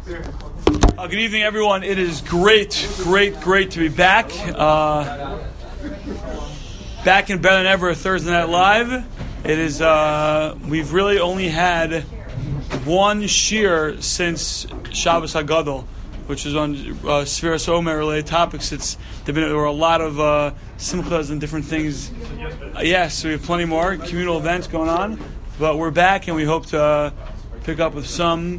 Good evening, everyone. It is great to be back. Back in better than ever, Thursday Night Live. It is. We've really only had one shir since Shabbos Hagadol, which is on Sfiras Omer related topics. There were a lot of simchas and different things. Yes, we have plenty more communal events going on, but we're back and we hope to pick up with some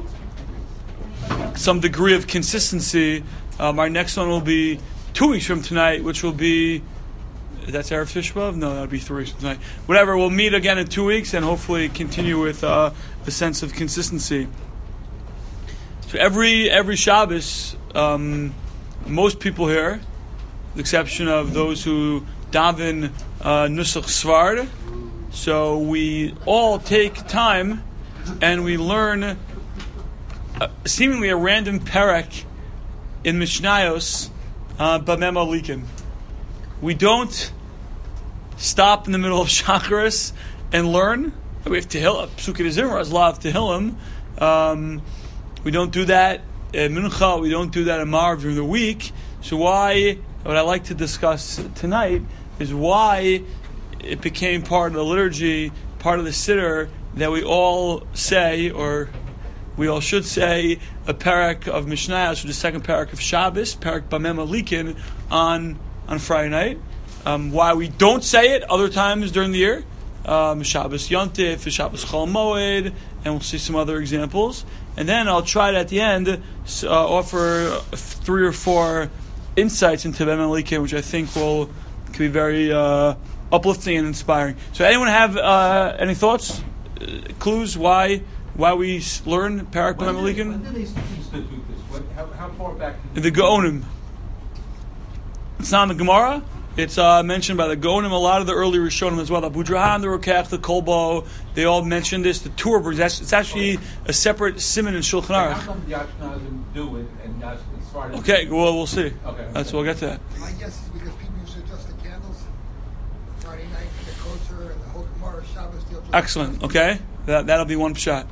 degree of consistency. Our next one will be 2 weeks from tonight, which will be, that's Erev Tisha B'Av? No, that'll be 3 weeks from tonight. Whatever, we'll meet again in 2 weeks and hopefully continue with a sense of consistency. So every Shabbos, most people here, with the exception of those who daven Nusach Svard, so we all take time and we learn seemingly a random parak in Mishnayos, Bamem Alikin. We don't stop in the middle of Shacharis and learn. We have Tehillim, Psukei Zimra, has a lot of Tehillim. We don't do that at Mincha, we don't do that at Marv during the week. So what I'd like to discuss tonight is why it became part of the liturgy, part of the Siddur, that we all say, or we all should say, a parak of Mishnayos, or the second parak of Shabbos, parak Bamem Alikin, on Friday night. Why we don't say it other times during the year, Shabbos Yontif, Shabbos Chol Moed, and we'll see some other examples. And then I'll try to, at the end, offer 3 or 4 insights into Bamem Alikin, which I think can be very uplifting and inspiring. So anyone have any thoughts, clues, why we learn Parak Bamem Alikin? When did they institute this? How far back? The Gaonim. It's not in the Gemara. It's mentioned by the Gaonim, a lot of the early Rishonim as well. The Abu Drahan, the Rokach, the Kolbo, they all mentioned this. The Tur, it's actually a separate siman in Shulchan Aruch. How come the Ashkenazim do it and not Sfardim? Okay, well, we'll see. Okay. We'll get to that. My guess is because people used to adjust the candles Friday night, the kosher, and the whole Gemara Shabbos. Excellent. Okay, that'll be one shot.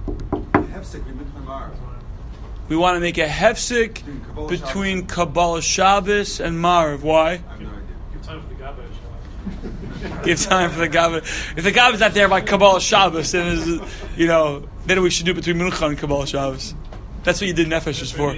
We want to make a hefsek between Kabbalah Shabbos and Marv. Why? I have no idea. Give time for the Gabbai. Give time for the Gabbai. If the Gabbai is not there by Kabbalah Shabbos, then then we should do it between Mincha and Kabbalah Shabbos. That's what you did Nefesh for.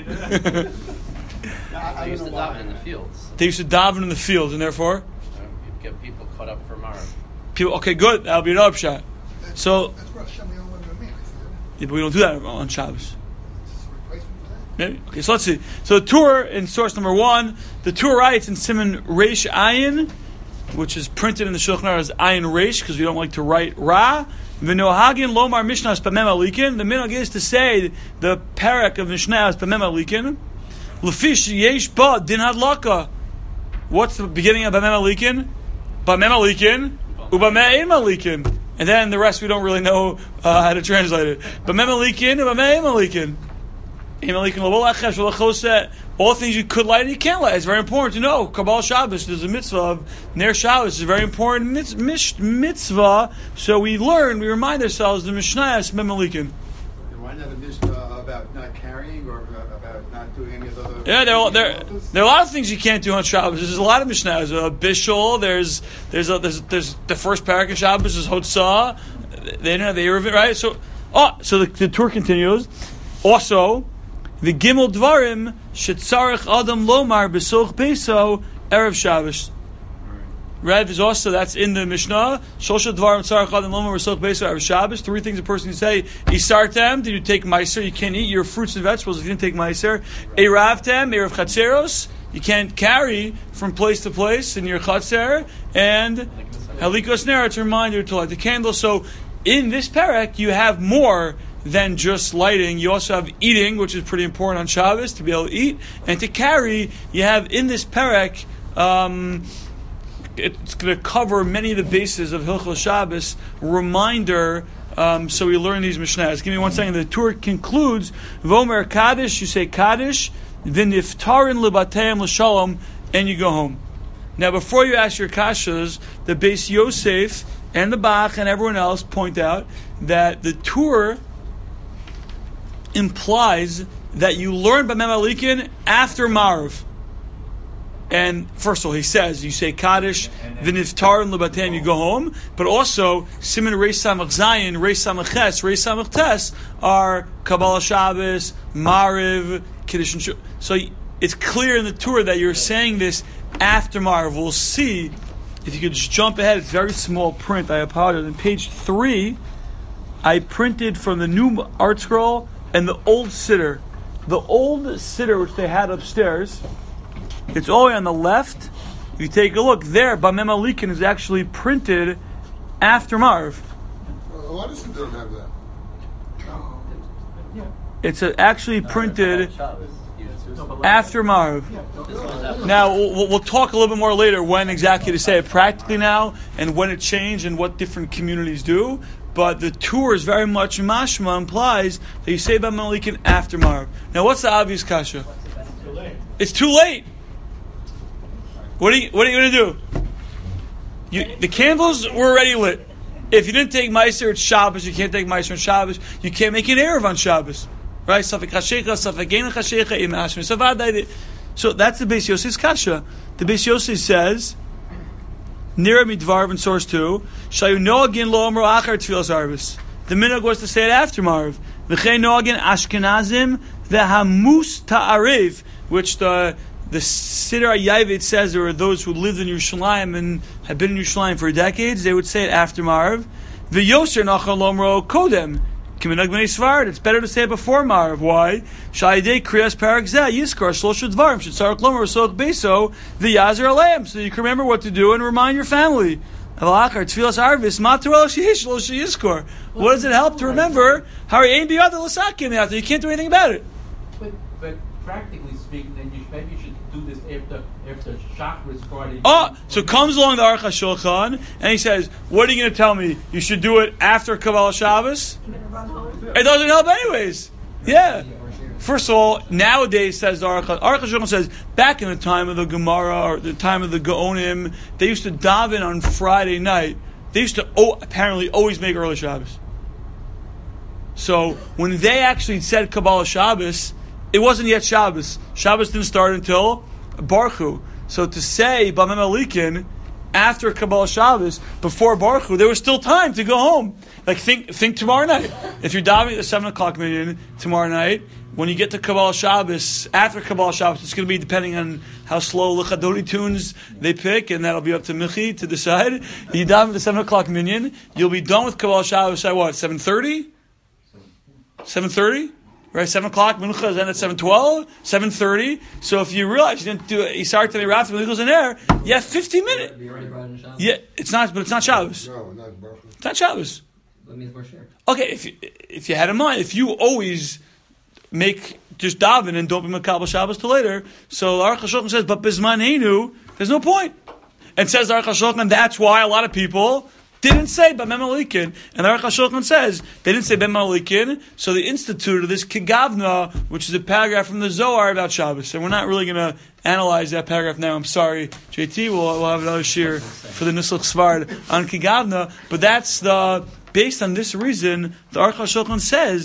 They used to daven in the fields. They used to daven in the fields, and therefore You'd get people caught up for Marv. Okay, good. That'll be another shot. So, That's what Hashem the only one yeah, but we don't do that on Shabbos. Maybe. Okay, so let's see. So the Tur in source number 1, the Tur writes in Siman Reish Ayin, which is printed in the Shulchan Aruch as Ayin Reish, because we don't like to write Ra. V'nohagin lomar Mishnayos Bamem Alikin. The minhag is to say the parak of Mishnayos Bamem Alikin. Lefish yesh ba din hadlaka. What's the beginning of Bamem Alikin? Bamem Alikin, u'Bamem Alikin. And then the rest we don't really know how to translate it. Bamem Alikin, u'Bamem Alikin. All things you could light and you can't light. It's very important to know. Kabbalah Shabbos, there's a mitzvah of Ner Shabbos. It's a very important mitzvah. So we remind ourselves the Mishnayos Bamem Alikin. Why not a mitzvah about not carrying or about not doing any of the other? Yeah, there are a lot of things you can't do on Shabbos. There's a lot of Mishnayos. Bishul. There's the first parak of Shabbos is Hotzah. They didn't have the Eruvin, right? So the Tur continues. Also, the Gimel Dvarim shetzarich Adam Lomar b'soch Peso Erev Shabbos. Right? There's also, that's in the Mishnah. Shosha Dvarim tzarich Adam Lomar b'soch Peso Erev Shabbos. 3 things a person can say. Isartem, did you take Meiser? You can't eat your fruits and vegetables if you didn't take Meiser. Eravtem, Erev Chatzeros. You can't carry from place to place in your Chatzer. And Halikos Ner, it's a reminder to light the candle. So in this parak, you have more than just lighting. You also have eating, which is pretty important on Shabbos, to be able to eat. And to carry, you have in this parak, it's going to cover many of the bases of Hilchos Shabbos, reminder, so we learn these Mishnayos. Give me 1 second. The Tur concludes, Vomer Kaddish, you say Kaddish, V'niftarin Libateim L'Shalom, and you go home. Now, before you ask your kashas, the Beis Yosef and the Bach and everyone else point out that the Tur implies that you learn by Memalikin after Marv. And first of all, he says, you say Kaddish, V'niftar and Lebatem, you go home. But also, Siman Reis Samach Zayin, Reis Samach Ches, Reis Samach Tes are Kabbalah Shabbos, Mariv, Kiddush and Shul. So it's clear in the Torah that you're saying this after Marv. We'll see, if you could just jump ahead, it's very small print, I apologize. On page 3, I printed from the new art scroll and the old siddur. The old siddur, which they had upstairs, it's all the way on the left. You take a look there, Bamem Alikin is actually printed after Marv. Why does it don't have that? It's actually printed after Marv. Now, we'll talk a little bit more later when exactly to say it practically now, and when it changed and what different communities do. But the tour is very much mashma implies that you say Bamem Alikin after Marv. Now, what's the obvious kasha? It's too late. What are you going to do? The candles were already lit. If you didn't take Meiser, it's Shabbos. You can't take Meiser on Shabbos. You can't make an Erev on Shabbos. Right? So that's the Beis Yossi's kasha. The Beis Yossi says, Nira Midvarv in source 2, Shayu Noagin Lo Amro Achar Tfilas Arvis. The minhag was to say it after Marv. V'chei Noagin Ashkenazim V'hamus Ta'arev, which the Siddur HaYavit says there are those who lived in Yerushalayim and have been in Yerushalayim for decades. They would say it after Marv. V'yoser Nachal Lomro Kodem. Kiminag Bnei Sfard. It's better to say it before Marv. Why? Sha'idei Kriyas Parak Zeh Yizkar Shlosh Dvarim Shetzarek Lomer Sok Beso V'yazer Aleim. So you can remember what to do and remind your family. What does it help to remember? You can't do anything about it. But practically speaking, then maybe you should do this after Shacharis Friday. Oh, so comes along the Aruch HaShulchan and he says, "What are you going to tell me? You should do it after Kabbalah Shabbos." It doesn't help anyways. Yeah. First of all, nowadays says the Aruch HaShulchan says back in the time of the Gemara or the time of the Gaonim, they used to daven on Friday night. They used to apparently always make early Shabbos. So when they actually said Kabbalah Shabbos, it wasn't yet Shabbos. Shabbos didn't start until Baruch Hu. So to say Bamem Alikin after Kabbalah Shabbos, before Baruch Hu, there was still time to go home. Like think tomorrow night. If you're davening at 7 o'clock minyan tomorrow night, when you get to Kabbalah Shabbos, after Kabbalah Shabbos, it's going to be depending on how slow L'Chadoni tunes they pick, and that'll be up to Michi to decide. You daven at the 7 o'clock minyan, you'll be done with Kabbalah Shabbos at what, 7:30? 7:30? Right, 7 o'clock, Mincha is then at 7:12, 7:30. So if you realize you didn't do it, you start to the Rav when it goes in there, you have 50 minutes. Yeah, it's not Shabbos. No, not Baruch. It's not Shabbos. That means we're shared. Okay, if you had in mind, if you always make just daven and don't be Makabel Shabbos till later, so the Aruch HaShulchan says, but Bizman Heinu, there's no point. And says the Aruch HaShulchan, that's why a lot of people didn't say Bamem Alikin. And the Aruch HaShulchan says, they didn't say Bamem Alikin, so they instituted this Kigavna, which is a paragraph from the Zohar about Shabbos. And we're not really going to analyze that paragraph now. I'm sorry, JT, we'll have another shir for the Nislach Svard on Kigavna. But that's based on this reason, the Aruch HaShulchan says,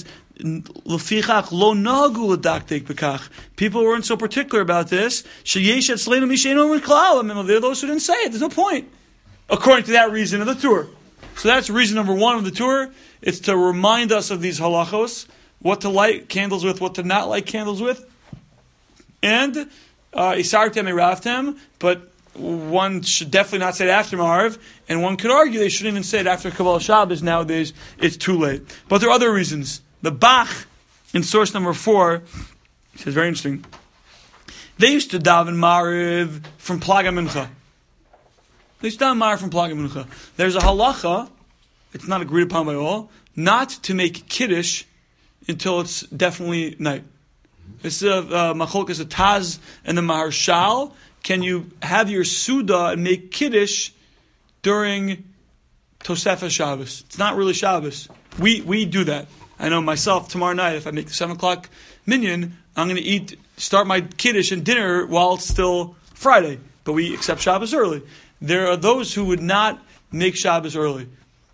people weren't so particular about this. There are those who didn't say it. There's no point. According to that reason of the tour. So that's reason number 1 of the tour. It's to remind us of these halachos, what to light candles with, what to not light candles with. And Isartem Eravtem, but one should definitely not say it after Marv, and one could argue they shouldn't even say it after Kabbalah Shabbos. Nowadays, it's too late. But there are other reasons. The Bach, in source number 4, says very interesting. They used to daven Mariv from Plaga Mincha. They used to daven Mariv from Plaga Mincha. There's a halacha, it's not agreed upon by all, not to make Kiddush until it's definitely night. This is Macholkas, a Taz and the Maharshal. Can you have your Suda and make Kiddush during Tosefah Shabbos? It's not really Shabbos. We do that. I know myself, tomorrow night, if I make the 7 o'clock minyan, I'm going to start my Kiddush and dinner while it's still Friday. But we accept Shabbos early. There are those who would not make Shabbos early.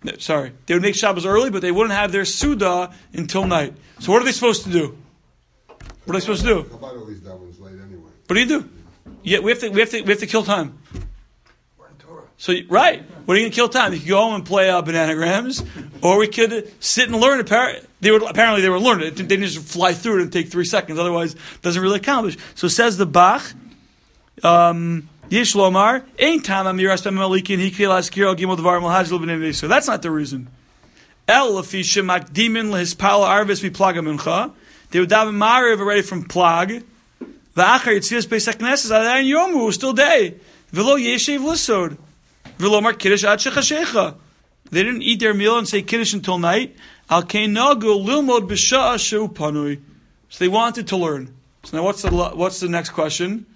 Sorry, they would make Shabbos early, but they wouldn't have their Suda until night. So what are they supposed to do? What are they supposed to do? Chabad at least that one's late anyway. What do you do? Yeah, we have to kill time. We're in Torah. So right, what are you going to kill time? You could go home and play bananagrams, or we could sit and learn. Apparently they were learning it. They didn't just fly through it and take 3 seconds. Otherwise, it doesn't really accomplish. So says the Bach. Yesh Lomar, ain't time amiras b'malikin hikri laskir gimel dvar malhajl b'nei. So that's not the reason. El lafi shemak dimin lehispal arvis v'plaga mincha. They would daven mariv already from plag. V'achar yitzias beis hakneses adayin yomu still day. V'lo yeshev l'sod. V'lo mar kiddush ad shechashecha. They didn't eat their meal and say kiddush until night. Al kein nagu lilmod b'sha'a she'u panui. So they wanted to learn. So now what's the next question?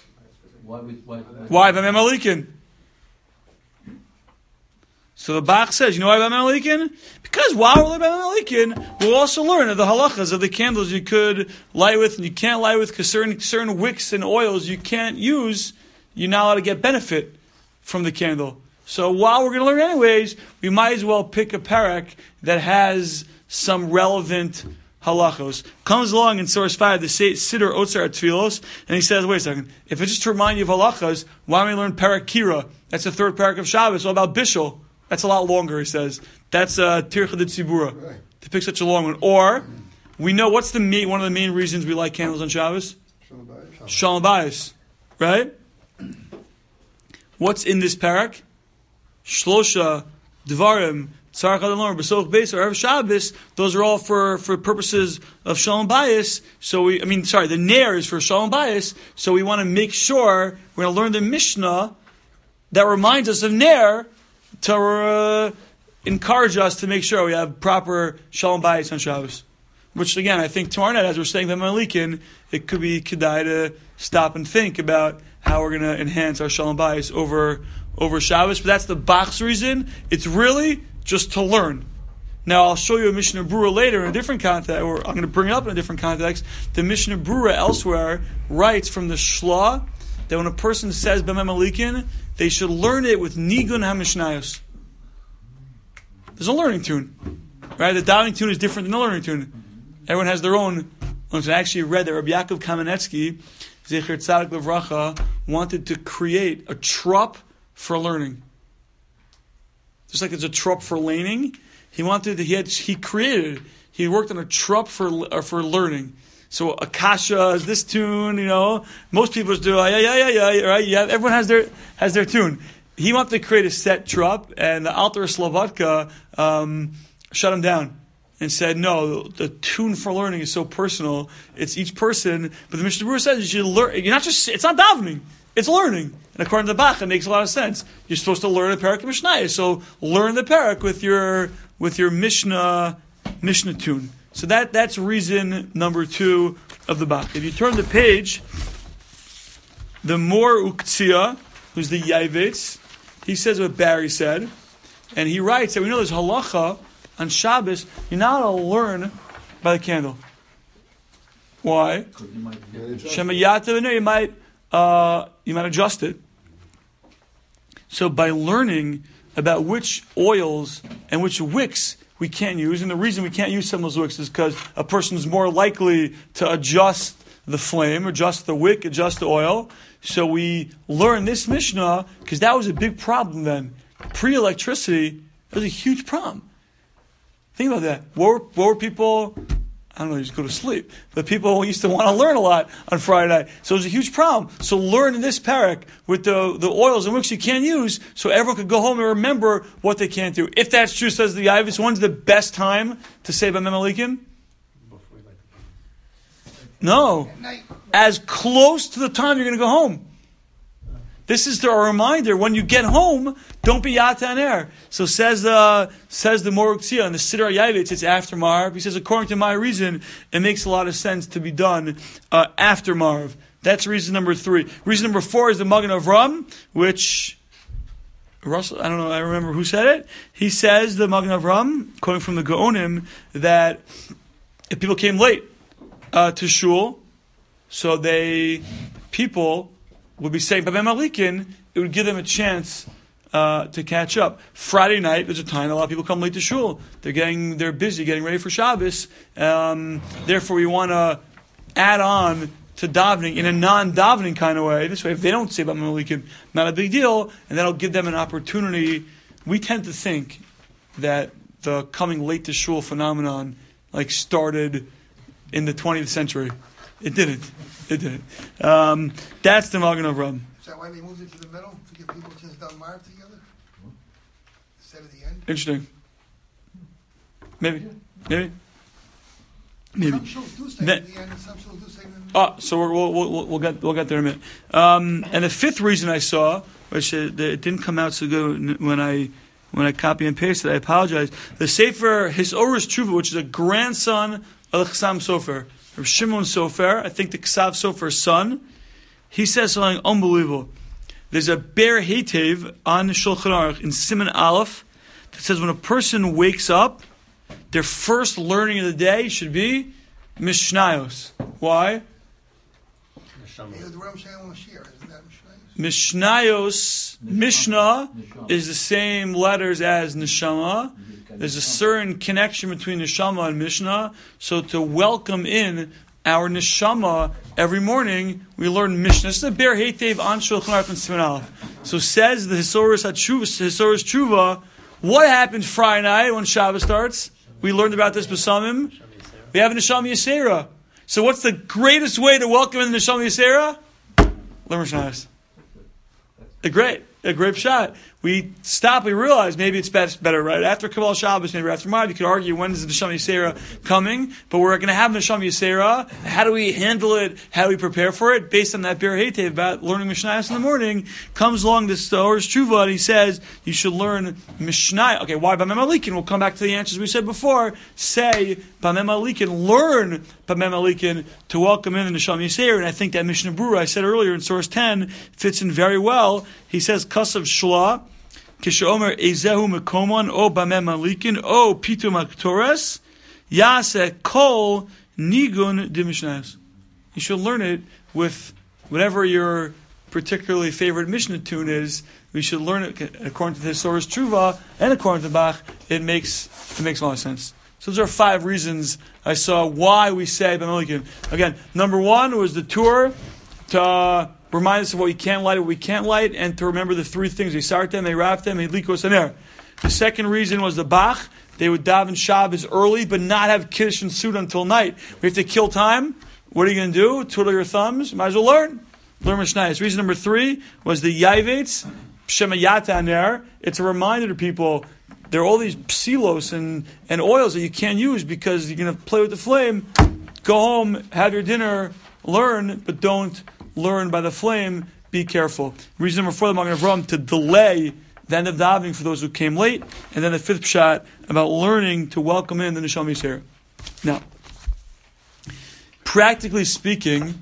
Why B'mem Alikin? So the Bach says, you know why B'mem Alikin? Because while we're B'mem Alikin, we'll also learn the halachas of the candles you could light with and you can't light with, because certain wicks and oils you can't use, you're not allowed to get benefit from the candle. So while we're going to learn anyways, we might as well pick a parak that has some relevant halachos. Comes along in source 5, the Siddur Otzar Tfilos, and he says, wait a second, if it's just to remind you of halachas, why don't we learn Parak Kira? That's the third parak of Shabbos, all about Bishul. That's a lot longer, he says. That's Tircha de Tzibura, to pick such a long one. Or, we know one of the main reasons we light candles on Shabbos? Shalom Bayis. Right? What's in this parak? Shlosha, Dvarim, Tzarech Adon B'Soch Beis, or Erev Shabbos, those are all for purposes of Shalom Bayis. The Ner is for Shalom Bayis, so we want to make sure we're going to learn the Mishnah that reminds us of Ner to encourage us to make sure we have proper Shalom Bayis on Shabbos. Which again, I think tomorrow night, as we're saying B'mem Alikin, it could be kedai to stop and think about how we're going to enhance our Shalom Bayis over Shabbos. But that's the Bach's reason. It's really just to learn. Now, I'll show you a Mishnah Brura later in a different context, or I'm going to bring it up in a different context. The Mishnah Brura elsewhere writes from the Shla that when a person says B'mem Alikin, they should learn it with Nigun HaMishnayos. There's a learning tune. Right? The davening tune is different than the learning tune. Everyone has their own. I actually read that Rabbi Yaakov Kamenetsky, Zecher Tzadik Levracha, wanted to create a trup for learning. Just like there's a trup for laning, he worked on a trup for learning. So Akasha is this tune, most people just do right? Yeah, everyone has their tune. He wanted to create a set trup, and the Alter Slavatka shut him down and said, no, the tune for learning is so personal. It's each person. But the Mishnah Berurah says you should learn. It's not davening. It's learning. And according to the Bach, it makes a lot of sense. You're supposed to learn the parak of Mishnah. So learn the parak with your Mishnah tune. So that's reason number 2 of the Bach. If you turn the page, the Mor Uktzia, who's the Yavetz, he says what Barry said, and he writes that we know there's halacha on Shabbos. You're not allowed to learn by the candle. Why? You might adjust it. So by learning about which oils and which wicks we can't use, and the reason we can't use some of those wicks is because a person is more likely to adjust the flame, adjust the wick, adjust the oil. So we learn this Mishnah because that was a big problem then. Pre-electricity, it was a huge problem. Think about that. What were people... I don't know, you just go to sleep. But people used to want to learn a lot on Friday night. So it was a huge problem. So learn in this parak with the oils and wicks you can't use, so everyone could go home and remember what they can't do. If that's true, says the Yavis, when's the best time to say B'mem Alikin? No. As close to the time you're going to go home. This is a reminder, when you get home, don't be Yata Ner. So says the Mor Uktzia and the Siddur Yavetz, it's after Marv. He says, according to my reason, it makes a lot of sense to be done after Marv. That's reason number 3. Reason number 4 is the Magen Avram, which Russell, I don't know, I remember who said it. He says, the Magen Avram, quoting from the Gaonim, that if people came late to shul, so people would be saying B'mem Alikin, it would give them a chance to catch up. Friday night, there's a time a lot of people come late to shul. They're busy getting ready for Shabbos. Therefore, we want to add on to davening in a non-davening kind of way. This way, if they don't say Bameh Malikim, not a big deal, and that'll give them an opportunity. We tend to think that the coming late to shul phenomenon started in the 20th century. It didn't. That's the Magen Avraham. Is that why they moved it to the middle? To give people a chance to daven Marv together? Instead of the end? Interesting. Maybe. Some shuls do say at the end, and some shuls do say in the middle. So we'll get there in a minute. And the fifth reason I saw, which it didn't come out so good when I copy and pasted, I apologize. The Sefer Hisorus Tshuva, which is a grandson of the Chassam Sofer, of Shimon Sofer, I think the Ksav Sofer's son, he says something unbelievable. There's a Ber Hetev on the Shulchan Aruch in Siman Aleph that says when a person wakes up, their first learning of the day should be Mishnayos. Why? The Ram Shalom Mashiach, isn't that Mishnayos? Mishnayos, Mishnah is the same letters as Neshama. There's a certain connection between Neshama and Mishnah. So to welcome in our Neshama every morning, we learn Mishnah. This is a Ber Hetev on Shulchan Aruch and Siman Aleph. So says the Hisorus Tshuva, what happened Friday night when Shabbos starts? We learned about this B'Samim. We have a Neshama Yisera. So what's the greatest way to welcome in the Neshama Yisera? Learn Mishnayos. A great shot. We stop, we realize maybe it's better right after Kabbalah Shabbos, maybe after Maariv. You could argue when is the Neshama Yisera coming, but we're going to have Neshama Yisera. How do we handle it? How do we prepare for it? Based on that Ber Hetev about learning Mishnayos in the morning, comes along this Orus Tshuva and he says you should learn Mishnah. Okay, why Bameh Malikim? We'll come back to the answers we said before. Say Bameh Malikim, learn Bameh Malikim to welcome in the Neshama Yisera, and I think that Mishnah Berurah I said earlier in source 10 fits in very well. He says Kasav Shla. Kishomer Ezehu Mekomon O Bameh Malikin O Pitum Aktores Yase Kol Nigun de Mishnayos. You should learn it with whatever your particularly favorite Mishnah tune is. We should learn it according to the Hisorus Tshuva and according to Bach. It makes a lot of sense. So those are 5 reasons I saw why we say Bameh Malikin. Again, number 1 was the tour to remind us of what we can light, what we can't light, and to remember the 3 things. They sartem, they raftem, they likos aner. The second reason was the Bach. They would daven Shabbos early, but not have Kiddush and Suda until night. We have to kill time. What are you going to do? Twiddle your thumbs? Might as well learn. Learn Mishnayos. Reason number 3 was the Yavetz, Shema Yata aner. It's a reminder to people, there are all these psilos and oils that you can't use because you're going to play with the flame. Go home, have your dinner, learn, but don't learn by the flame. Be careful. Reason number 4, the Magen Avraham, to delay the end of davening for those who came late. And then the 5th pshat about learning to welcome in the Neshama Yisera. Now, practically speaking,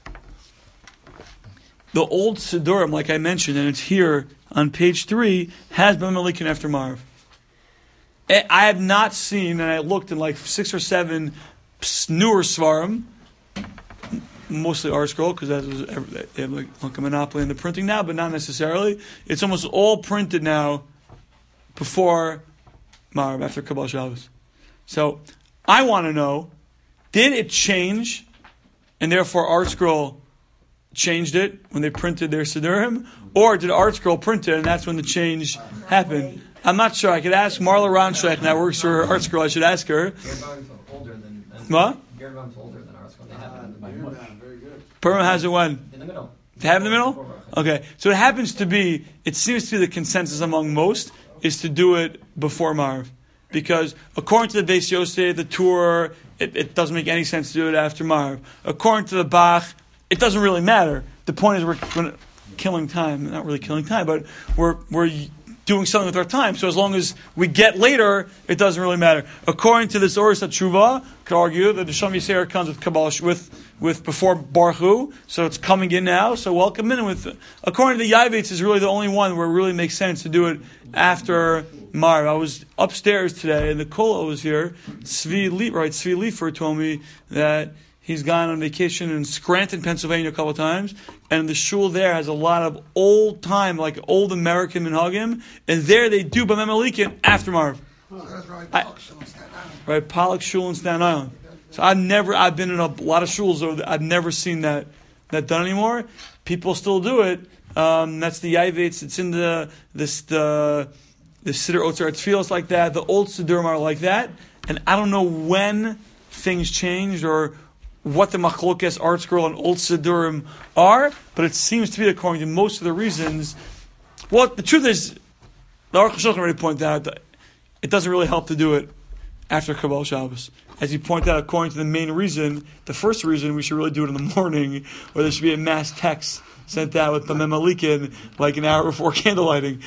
the old Siddurim, like I mentioned, and it's here on page 3, has Bameh Malikin after Maariv. I have not seen, and I looked in 6 or 7 newer Svarim, mostly ArtScroll, because they have like a monopoly in the printing now, but not necessarily. It's almost all printed now before Maariv, after Kabbalah Shabbos. So I want to know, did it change, and therefore ArtScroll changed it when they printed their Siddurim, or did ArtScroll print it, and that's when the change happened? I'm not sure. I could ask Marla Ronschreich, now works for ArtScroll. I should ask her. What? Beerbaum's older than ArtScroll. They have it in the Bible. Very good. Purim has it when? In the middle. They have it in the middle? Okay. So it happens to be, it seems to be the consensus among most, is to do it before Maariv. Because according to the Beis Yosef, the Torah, it doesn't make any sense to do it after Maariv. According to the Bach, it doesn't really matter. The point is we're killing time. Not really killing time, but we're doing something with our time. So as long as we get later, it doesn't really matter. According to this Orus HaTshuva, could argue that the Neshama Yisera comes with Kabbalah with before Baruch Hu, so it's coming in now. So welcome in with. According to the Yavetz, is really the only one where it really makes sense to do it after Maariv. I was upstairs today, and the Kola was here. Tzvi Liefer told me that He's gone on vacation in Scranton, Pennsylvania a couple of times, and the shul there has a lot of old time, like old American minhagim, and there they do Bameh Malikin after Marv. So that's Rabbi Pollock Shul in Staten Island. Right, Pollock Shul in Staten Island. So I've been in a lot of shuls over there. I've never seen that done anymore. People still do it. That's the Yavitz. It's in the Siddur Otzer Tfilos like that. The old Siddurim are like that, and I don't know when things changed or what the Machlokes Art Scroll and old Siddurim are, but it seems to be according to most of the reasons. Well, the truth is, the Aruch HaShulchan already pointed out that it doesn't really help to do it after Kabbalah Shabbos. As you point out, according to the main reason, the first reason we should really do it in the morning, or there should be a mass text sent out with Bameh Malikin like an hour before candlelighting.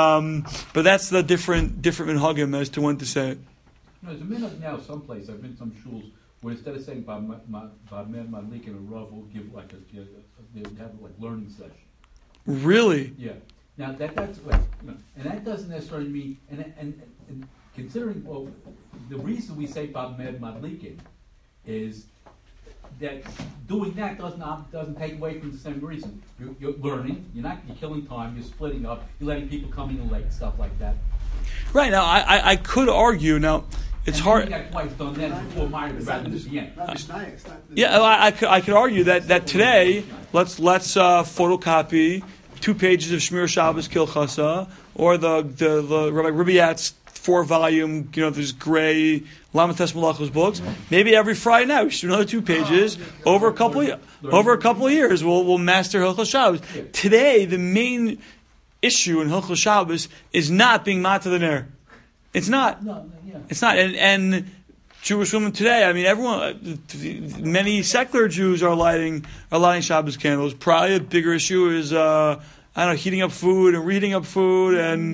But that's the different minhagim as to when to say it. No, there's a minhag now someplace. I've been to some shuls where instead of saying Bameh Malikin, a Rav will give like they would have like learning session. Really? Yeah. Now that's like, and that doesn't necessarily mean and considering the reason we say Bameh Malikin is that doing that doesn't take away from the same reason. You're learning. You're killing time. You're splitting up. You're letting people come in late, stuff like that. Right. Now I could argue now. It's hard. That's why it's done then before mine rather than at the end. Yeah, I could argue that today let's photocopy 2 pages of Shmir Shabbos Kilchasa or the Rabbi Ribiat's 4-volume, this gray Lamates Malachos books. Maybe every Friday night we should do another 2 pages. Over a couple of years, we'll master Hilchos Shabbos. Today, the main issue in Hilchos Shabbos is not being Mata the Ner. It's not. It's not. And Jewish women today, I mean, everyone, many secular Jews are lighting Shabbos candles. Probably a bigger issue is heating up food and reading up food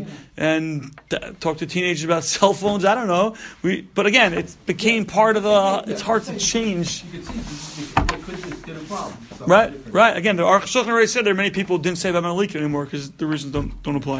and talk to teenagers about cell phones. I don't know. But again, it became part of it's hard to change. You can see it could just get a problem. Right. Again, the Aruch HaShulchan already said there are many people who didn't say Bameh Malikin anymore because the reasons don't apply.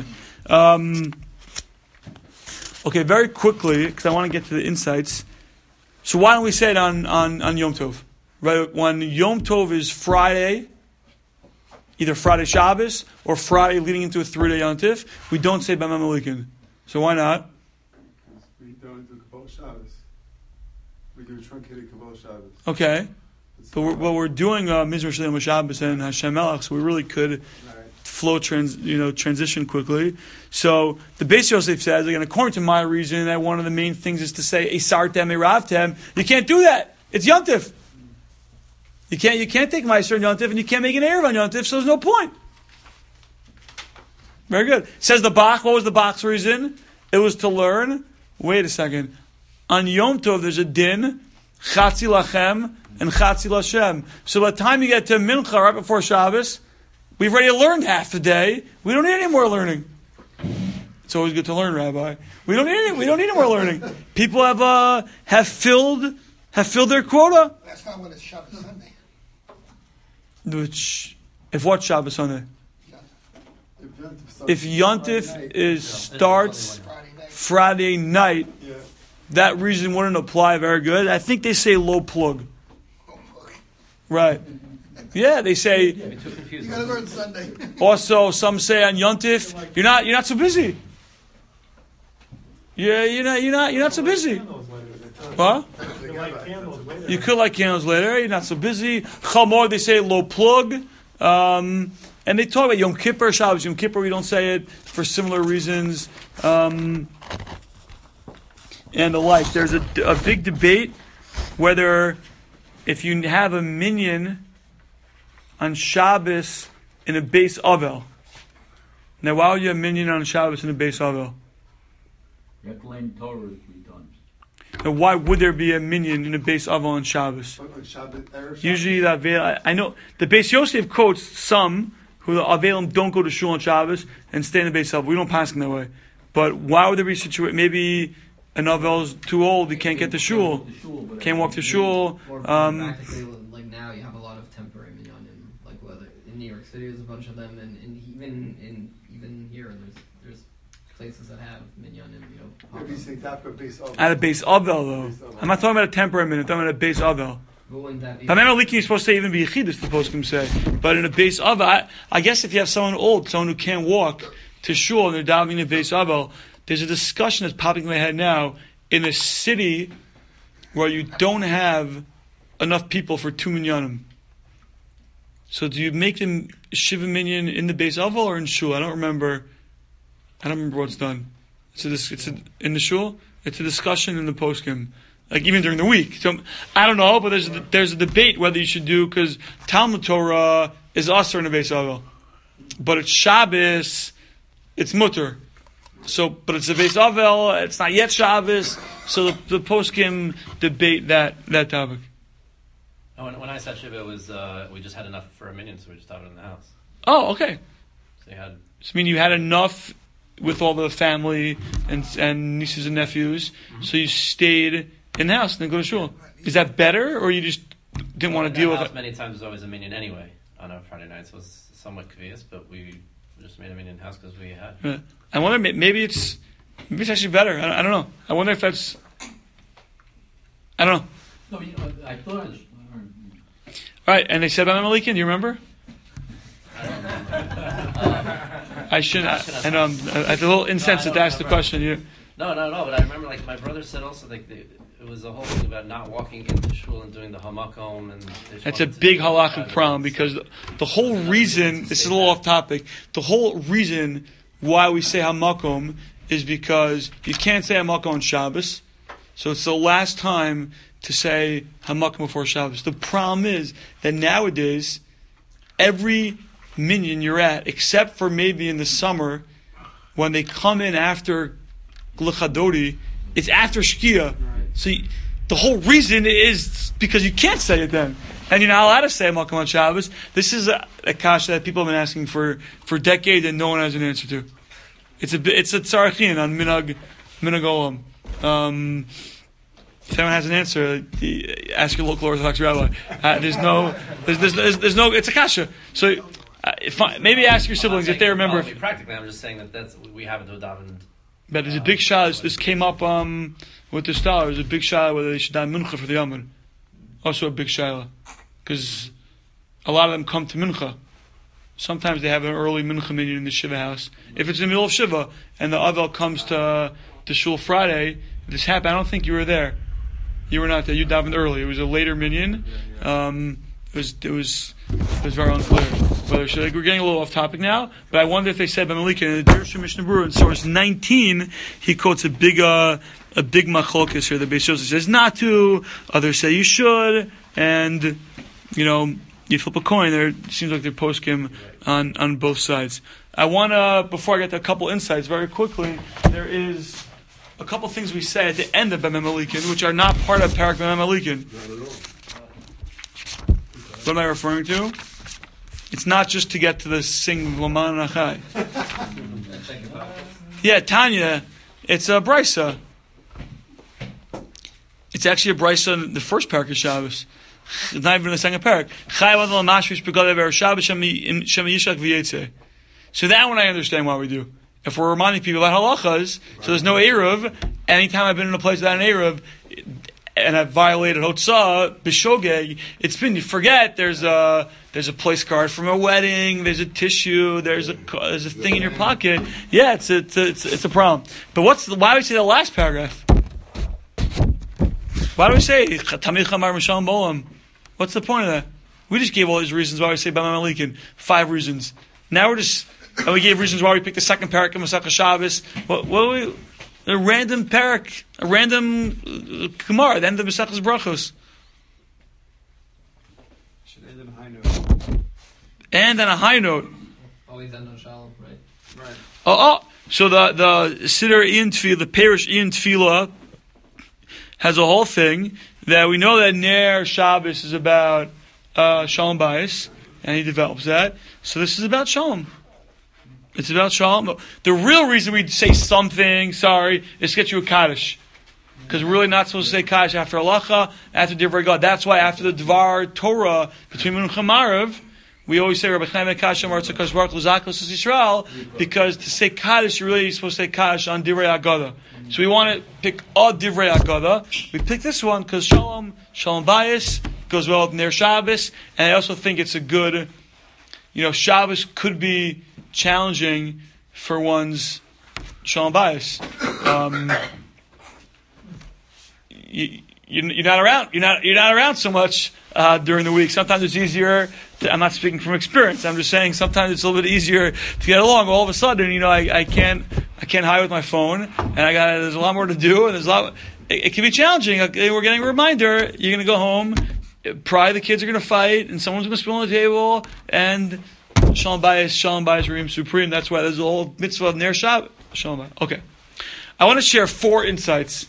Okay, very quickly, because I want to get to the insights. So why don't we say it on Yom Tov? Right? When Yom Tov is Friday, either Friday Shabbos or Friday leading into a 3-day Yom Tif, we don't say Bameh Malikin. So why not? We don't do Kabbalah Shabbos. We do truncated Kabbalah Shabbos. Okay. But we're doing Mizmor Shalom Shabbos and Hashem Melech, so we really could transition quickly. So the Beis Yosef says, again, according to my reason, that one of the main things is to say Eisartem Eravtem. You can't do that. It's Yom Tif. You can't take Meiser on Yom Tif and you can't make an Erev on Yom Tif, so there's no point. Very good. Says the Bach. What was the Bach's reason? It was to learn. Wait a second. On Yom Tov, there's a din, Chatzi Lachem and Chatzi Lashem. So by the time you get to Mincha, right before Shabbos, we've already learned half the day. We don't need any more learning. It's always good to learn, Rabbi. We don't need any more learning. People have filled their quota. That's not when it's Shabbos Sunday. If what Shabbos Sunday? If Yontif starts Friday night, that reason wouldn't apply. Very good. I think they say low plug. Right. Yeah, they say. You got to learn Sunday. Also, some say on Yontif, you're not so busy. Yeah, you're not so busy. Huh? You could light candles later. You're not so busy. Chamor, they say low plug. And they talk about Yom Kippur, Shabbos, Yom Kippur. We don't say it for similar reasons. And the like. There's a big debate whether if you have a minyan on Shabbos in a Beis Avel. Now, why would you have a minyan on Shabbos in a Beis Avel? You have to learn Torah 3 times. Now, why would there be a minyan in a Beis Avel on Shabbos? Usually, I know the Beis Yosef quotes some who the Avelim don't go to shul on Shabbos and stay in the Beis Avel. We don't pass in that way. But why would there be a situation? Maybe an Avel is too old; he can't get to shul, can't walk to shul. Or practically, like now, you have a lot of temporary minyanim. Like whether in New York City, there's a bunch of them, and even here, there's places that have minyanim. Maybe say Dafka Beis Avel. At a Beis Avel, though. I'm not talking about a temporary minyan. I'm talking about a Beis Avel. But wouldn't that be? By Mem Alikin, you're supposed to even be Yechidus, the poskim say. But in a base Ava, I guess if you have someone old, someone who can't walk to shul and they're davening in a base Ava, there's a discussion that's popping in my head now in a city where you don't have enough people for 2 minyanim. So do you make them Shiva minyan in the base Ava or in shul? I don't remember what's done. In the shul. It's a discussion in the poskim, like even during the week. So I don't know, but there's a debate whether you should do, because Talmud Torah is usher in the base Avel, but it's Shabbos, it's mutter. So, but it's a base Avel, it's not yet Shabbos. So the poskim debate that topic. When I said Shiva, it was we just had enough for a minyan, so we just started in the house. Oh, okay. So you had. So I mean, you had enough with all the family and nieces and nephews, so you stayed in the house and then go to shul. Is that better, or you just didn't want to deal with it? Many times there's always a minyan anyway on a Friday night, so it's somewhat convenient, but we just made a minyan house because we had. Yeah. I wonder, maybe it's actually better. I don't know. I wonder if that's. I don't know. No, I thought. All right, and they said about Malikin. Do you remember? I shouldn't. I know. I'm a little insensitive to ask the question. No. But I remember, like, my brother said also, like, it was a whole thing about not walking into shul and doing the hamakom, and that's a big halachic problem, because the whole reason, this is a little off topic, the whole reason why we say hamakom is because you can't say hamakom on Shabbos, so it's the last time to say hamakom before Shabbos. The problem is that nowadays every minyan you're at, except for maybe in the summer when they come in after L'chadori, it's after Shkia. So the whole reason is because you can't say it then, and you're not allowed to say Malkum on Shabbos. This is a kasha that people have been asking for decades, and no one has an answer to. It's a tzarachin on minhag olam. If anyone has an answer, ask your local Orthodox rabbi. There's no. It's a kasha. So maybe ask your siblings if they remember. Practically, I'm just saying that we haven't do davened. But there's a big shot. This came up with the star. There's a big shot whether they should die mincha for the yamin. Also a big shayla, because a lot of them come to mincha. Sometimes they have an early mincha minyan in the shiva house. If it's in the middle of shiva and the avel comes to shul Friday, this happened. I don't think you were there. You were not there. You davened early. It was a later minyan. It was very unclear. We're getting a little off topic now, but I wonder if they said by Malika in the Derush Mishnah Berurah in source 19, he quotes a big machlokes here. The Beis Yosef says not to, others say you should, and you flip a coin. There seems like they're poskim on both sides. I want to, before I get to a couple insights, very quickly, there is a couple things we say at the end of B'mem Alikin, which are not part of Parak B'mem Alikin. What am I referring to? It's not just to get to the sing Laman Achai. Yeah, Tanya, it's a brisa. It's actually a brisa in the first parak of Shabbos. It's not even in the second parak. So that one I understand why we do. If we're reminding people about halachas, so there's no Eruv. Anytime I've been in a place without an Eruv, and I've violated Hotzah, B'shogeg, it's been, you forget, there's a place card from a wedding, there's a tissue, there's a thing in your pocket. Yeah, it's a problem. But why do we say the last paragraph? Why do we say, Tamid Chamar Misham Bolam? What's the point of that? We just gave all these reasons why we say B'mem Alikin. 5 reasons. Now and we gave reasons why we picked the second parak of Masechah Shabbos. A random parak, a random Gemara, the end of Masechtas Brachos. Should end on a high note. And on a high note. Always end on Shalom, right? Right. So the Siddur Ian Tefillah, the Parish Ian Tefillah, has a whole thing that we know that Ner Shabbos is about Shalom Bayis, and he develops that. So this is about Shalom. It's about Shalom. The real reason we say something, is to get you a Kaddish. Because we're really not supposed to say Kaddish after Halacha, after Divrei God. That's why after the Dvar Torah, between Mincha and Marav, we always say Rabbi Chaim Kaddish Amar Tzakash Baruch L'Zakos Yisrael, because to say Kaddish, you're really supposed to say Kaddish on Divrei Agada. So we want to pick a Divrei Agada. We pick this one because Shalom Bayis, goes well with Ner Shabbos, and I also think it's a good, Shabbos could be challenging for one's Shalom Bayis. You're not around. You're not around so much during the week. Sometimes it's easier. I'm not speaking from experience. I'm just saying sometimes it's a little bit easier to get along. All of a sudden, I can't hide with my phone, and there's a lot more to do, and there's a lot. It can be challenging. We're getting a reminder. You're going to go home. Probably the kids are going to fight, and someone's going to spill on the table, and Shalom Bayis Reim Supreme. That's why there's a whole mitzvah of Ner Shabbos. Shalom Bayis. Okay, I want to share 4 insights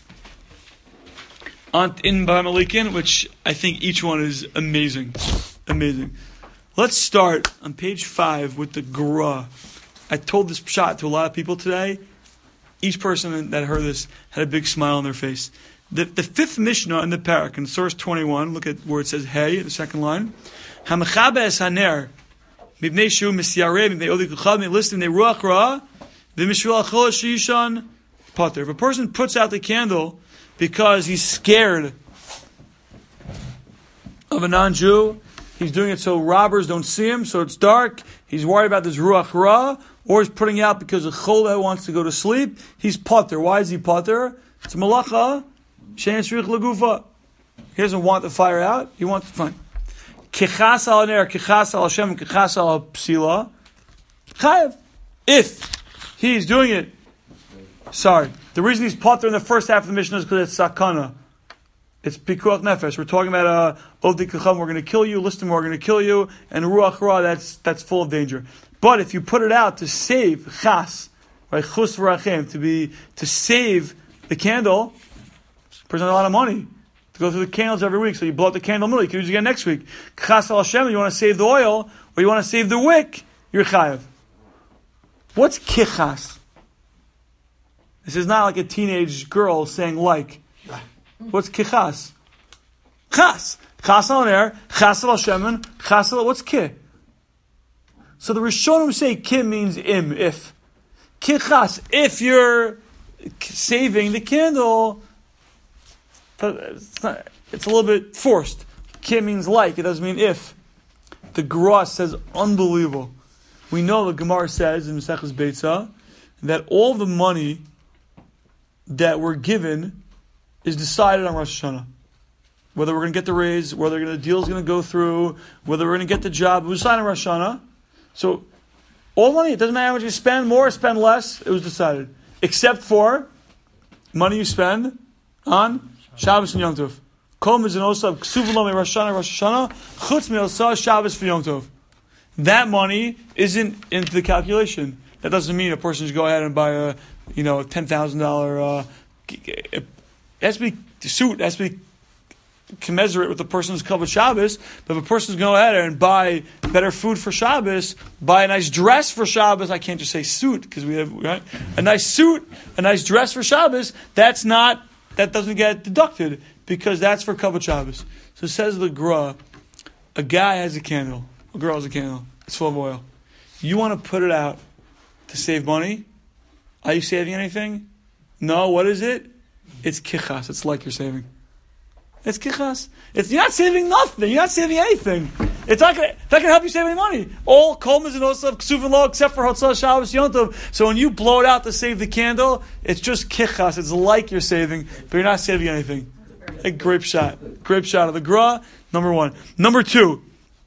in Bava Malikin, which I think each one is amazing. Amazing. Let's start on page 5 with the Gra. I told this shot to a lot of people today. Each person that heard this had a big smile on their face. The 5th Mishnah in the parak, in source 21, look at where it says Hey, the second line. HaMechabe es haner, mibnei shu misyareh, mibnei odi kuchad, mibnei listim, mibnei ruach ra, v'mishvil achol shiyishan pater. If a person puts out the candle because he's scared of a non-Jew, he's doing it so robbers don't see him, so it's dark, he's worried about this ruach ra, or he's putting out because a cholah wants to go to sleep, he's pater. Why is he pater? It's a malacha, she'en tzrich legufa. He doesn't want the fire out, he wants it fine. Kechas al ner, kechas al Hashem, kechas al psila, chayev. If he's doing it, the reason he's pater in the first half of the Mishnah is because it's sakana. It's pikuach nefesh. We're talking about odi kucham, we're going to kill you, listim, we're going to kill you, and ruach ra, that's full of danger. But if you put it out to save chas, right, chus v'rachem, to save the candle, person has a lot of money to go through the candles every week. So you blow out the candle middle, you can use it again next week. Chas al Hashem, you want to save the oil, or you want to save the wick, you're chayav. What's kichas? This is not like a teenage girl saying like. What's kichas? Chas. Chas al ner, chas al Hashem, chas al, what's ki? So the Rishonim say ki means if. Kichas, if you're saving the candle, it's a little bit forced. Ki means like, it doesn't mean if. The Gra says unbelievable. We know the Gemara says in Maseches Beitza that all the money that we're given is decided on Rosh Hashanah. Whether we're going to get the raise, whether the deal is going to go through, whether we're going to get the job, it was decided on Rosh Hashanah. So, all money, it doesn't matter how much you spend, more or spend less, it was decided. Except for money you spend on Shabbos and Yom Tov. Kol mizanosav ksuv lo me Rosh Hashanah, chutz me'osah Shabbos for Yom Tov. That money isn't into the calculation. That doesn't mean a person should go ahead and buy a $10,000. It has to be suit. It has to be commensurate with the person's covered Shabbos. But if a person's going to go ahead and buy better food for Shabbos, buy a nice dress for Shabbos, I can't just say suit because we have a nice suit, a nice dress for Shabbos. That doesn't get deducted because that's for covered Shabbos. So it says the Gra, a guy has a candle, a girl has a candle. It's full of oil. You want to put it out to save money? Are you saving anything? No. What is it? It's kichas. It's like you're saving. It's kichas. You're not saving nothing. You're not saving anything. It's not going to help you save any money. All kolmas and osav ksuvin lo except for Hotzah Shabbos Yom Tov. So when you blow it out to save the candle, it's just kichas. It's like you're saving, but you're not saving anything. A grape shot. Grape shot of the Gra, number 1. Number 2.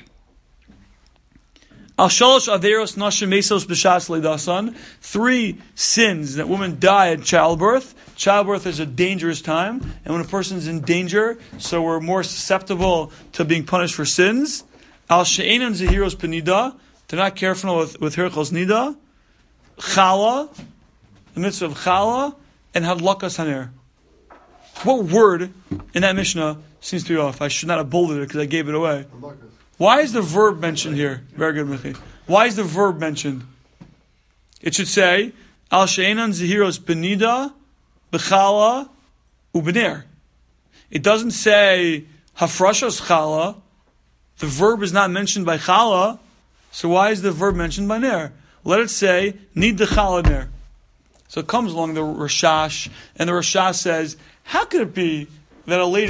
Al shalosh averos nashim mesos b'shas leidasan. 3 sins that women die at childbirth. Childbirth is a dangerous time, and when a person's in danger, so we're more susceptible to being punished for sins. Al she'enan zehiros penida. They're not careful with hirchos nida. Chala, the mitzvah of chala, and hadlakas haner. What word in that Mishnah seems to be off? I should not have bolded it because I gave it away. Why is the verb mentioned here? Very good, Michi. Why is the verb mentioned? It should say, Al she'enan zehiros penida, b'chala, u'b'ner. It doesn't say, hafrashos chala. The verb is not mentioned by chala, so why is the verb mentioned by ner? Let it say, nid the chala ner. So it comes along the Rashash, and the Rashash says, how could it be that a lady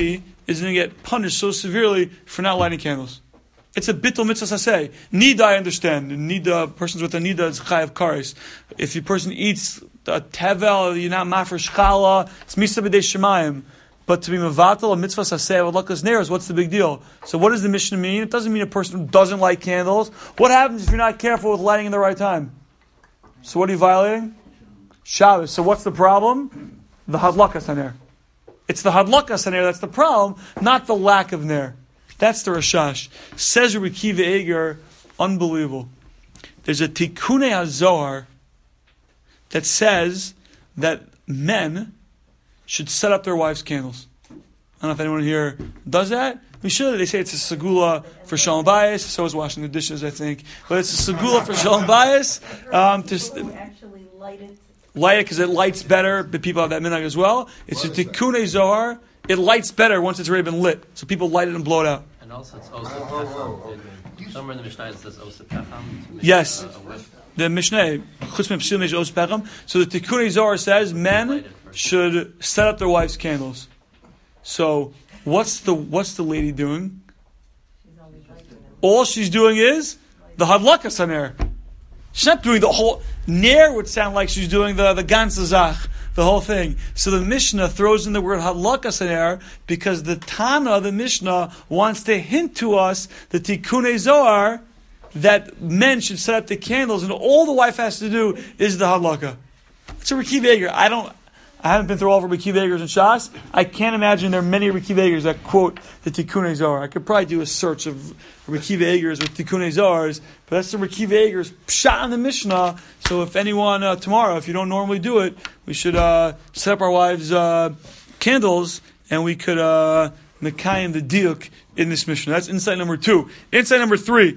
is going to get punished so severely for not lighting candles. It's a bittul mitzvah saseh. Nida, I understand. Nida, persons with a nida is chayav kares. If a person eats a tevel, you're not mafresh chala, it's misa b'dei shemayim. But to be mevatel, a mitzvah saseh, of lakas neros, what's the big deal? So what does the Mishnah mean? It doesn't mean a person who doesn't light candles. What happens if you're not careful with lighting in the right time? So what are you violating? Shabbos. So what's the problem? The hadlakas haner. It's the hadlakas haner that's the problem, not the lack of ner. That's the Rashash. Says Rabbi Kiva Eger, unbelievable. There's a Tikkunei HaZohar that says that men should set up their wives' candles. I don't know if anyone here does that. We should. They say it's a segula for Shalom Bayis. So is washing the dishes, I think. But it's a segula for Shalom Bayis. Actually light it. Light it because it lights better. But people have that minhag as well. It's a Tikkunei Zohar. It lights better once it's already been lit. So people light it and blow it out. And also it's osip pecham. Somewhere in the Mishnah it says osip pecham. Yes. The Mishnah, chutz mepsil is osip pecham. So the Tikkunei Zohar says men should set up their wives' candles. So what's the lady doing? All she's doing is the hadlakas haner. She's not doing the whole. Ner would sound like she's doing the ganze zach, the whole thing. So the Mishnah throws in the word hadlakas haner because the Tana, the Mishnah, wants to hint to us the Tikkunei Zohar that men should set up the candles, and all the wife has to do is the hadlaka. It's a Rabbi Kiva Eger. I haven't been through all of Rabbi Kiva Eger's and Shas. I can't imagine there are many Rabbi Kiva Egers that quote the Tikkunei Zohar. I could probably do a search of Rabbi Kiva Egers with Tikkunei Zohars, but that's the Rabbi Kiva Eger's pshat in the Mishnah. So if anyone tomorrow, if you don't normally do it, we should set up our wives' candles, and we could mekayim the diuk in this Mishnah. That's insight number 2. Insight number 3.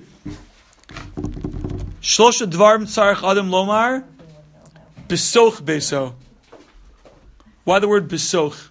Shlosha dvarim tzarich adam lomar besoch beso. Why the word besoch?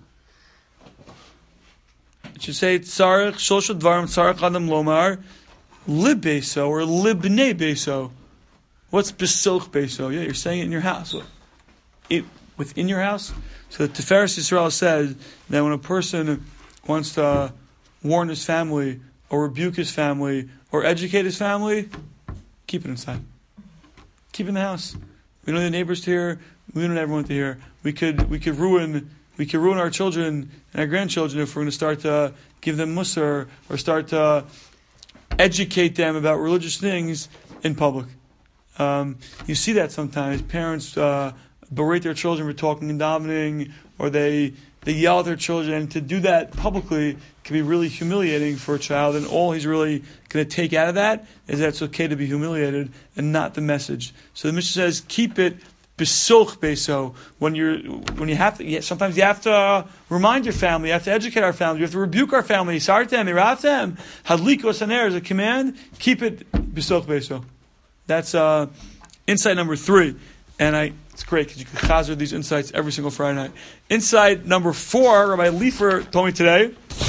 It should say tzarich shlosha dvarim tzarich adam lomar lib beso or libnei beso. What's besoch beso? Yeah, you're saying it in your house. Within your house? So the Tiferes Yisrael says that when a person wants to warn his family or rebuke his family or educate his family, keep it inside. Keep it in the house. We don't need the neighbors to hear. We don't need everyone to hear. We could ruin our children and our grandchildren if we're going to start to give them musar or start to educate them about religious things in public. You see that sometimes. Parents berate their children for talking and davening, or they yell at their children. And to do that publicly can be really humiliating for a child, and all he's really going to take out of that is that it's okay to be humiliated and not the message. So the Mishnah says, keep it besoch beso. When you have to, sometimes you have to remind your family, you have to educate our family, you have to rebuke our family. Sartem, iraftem, hadlikos haner is a command. Keep it besoch beso. That's insight number 3, and it's great because you can chazer these insights every single Friday night. Insight number 4, Rabbi Leifer told me today.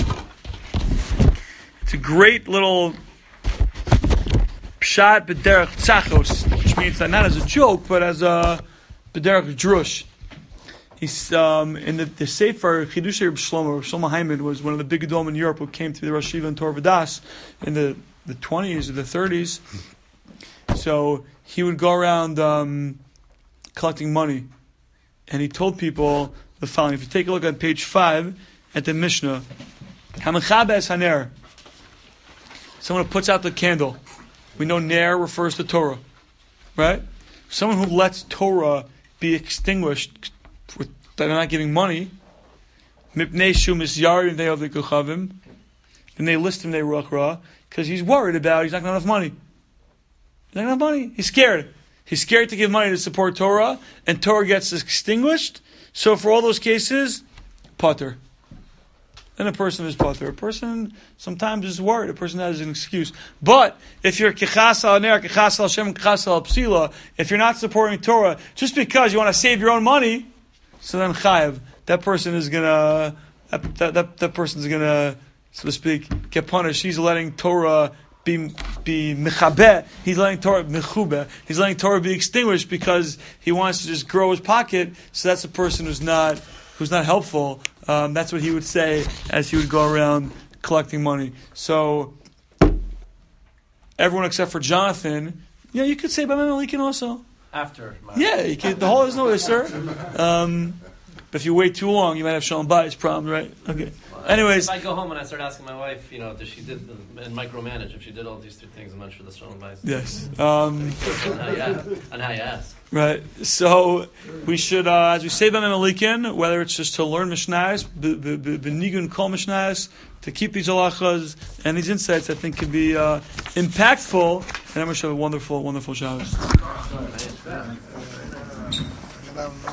It's a great little pshat b'derech tzachos, which means that not as a joke, but as a b'derech drush. He's in the Sefer Chiddushei Reb Shlomo Hyman was one of the big Gedolm in Europe who came to the Rosh Yeshiva in Torah V'das in the 20s or the 30s. So he would go around collecting money, and he told people the following. If you take a look at page 5 at the Mishnah, Hamachabes haner, someone who puts out the candle. We know ner refers to Torah, right? Someone who lets Torah be extinguished, they're not giving money. Mipnei shu misyari they of the kuchavim, and they list him they ruach because he's worried about he's not going to have enough money. He's not going to have money. He's scared. He's scared to give money to support Torah, and Torah gets extinguished. So for all those cases, pater. Then a person is pater. A person sometimes is worried. A person has an excuse. But if you're kechas al ner, kechas al Hashem, kechas al psila, if you're not supporting Torah just because you want to save your own money, so then chayav. That person is gonna. That person's gonna, so to speak, get punished. He's letting Torah be mechabeh. He's letting Torah mechubeh. He's letting Torah be extinguished because he wants to just grow his pocket. So that's a person who's not who's not helpful, that's what he would say as he would go around collecting money. So everyone except for Jonathan, you could say Bameh Malikin also. After my You could, the whole is no Isser. But if you wait too long, you might have Shalom Bayis problem, right? Okay. Anyways, if I go home and I start asking my wife, does she did and micromanage if she did all these two things, I'm not sure the Shalom Bayis. yes. On how you ask. Right. So we should, as we say Bameh Malikin, whether it's just to learn Mishnayos, benigun kol Mishnayos, to keep these halachas and these insights, I think could be impactful, and everyone should have a wonderful, wonderful Shabbos.